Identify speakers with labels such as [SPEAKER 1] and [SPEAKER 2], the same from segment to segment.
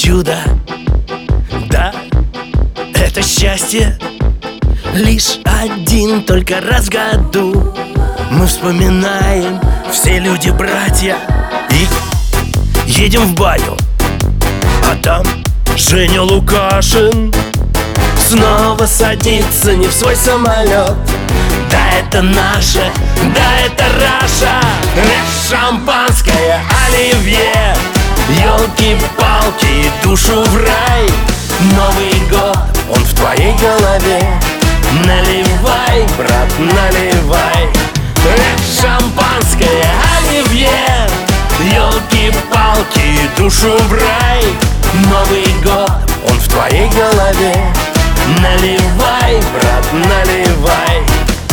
[SPEAKER 1] чудо, да, это счастье. Лишь один только раз в году мы вспоминаем, все люди братья, и едем в баню, а там Женя Лукашин снова садится не в свой самолет. Да, это наше, да, это Раша. Шампанское, оливье, елки-палки, душу в рай. Новый год, он в твоей голове. Наливай, брат, наливай. Шампанское, оливье, елки-палки, душу в рай. Новый год, он в твоей голове. Наливай, брат, наливай.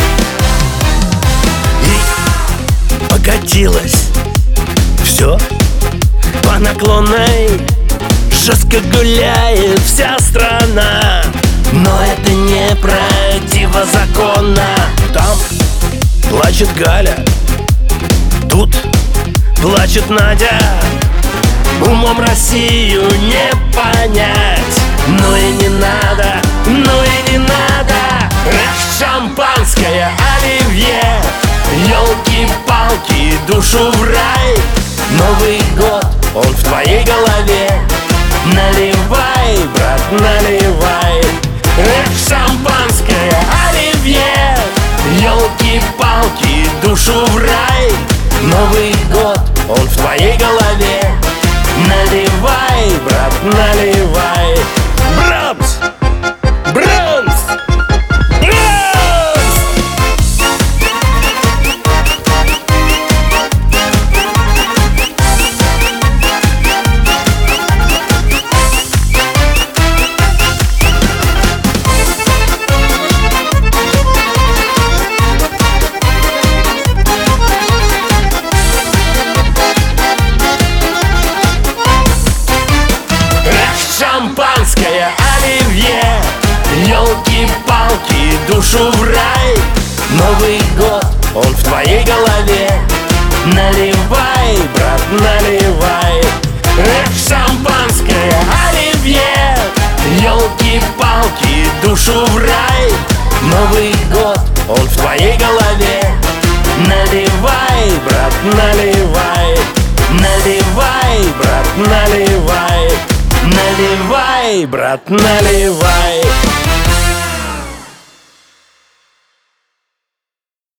[SPEAKER 1] И покатилось все по наклонной, жестко гуляет вся страна. Но это не противозаконно. Там плачет Галя, тут плачет Надя. Умом Россию не понять. Ну и не надо, ну и не надо. Шампанское, оливье, елки-палки, душу в рай. Новый год, он в твоей голове. Наливай, брат, наливай. Шампанское, оливье, елки-палки, душу в рай. Новый год, он в твоей голове. Наливай, брат, наливай. Брамс! Брамс! Брамс! Шампанское, оливье, елки-палки, душу в рай. Новый год, он в твоей голове. Наливай, брат, наливай. Шампанское, оливье, елки-палки, душу в рай. Новый год, он в твоей голове. Наливай, брат, наливай. Наливай, брат, наливай. Наливай, брат, наливай.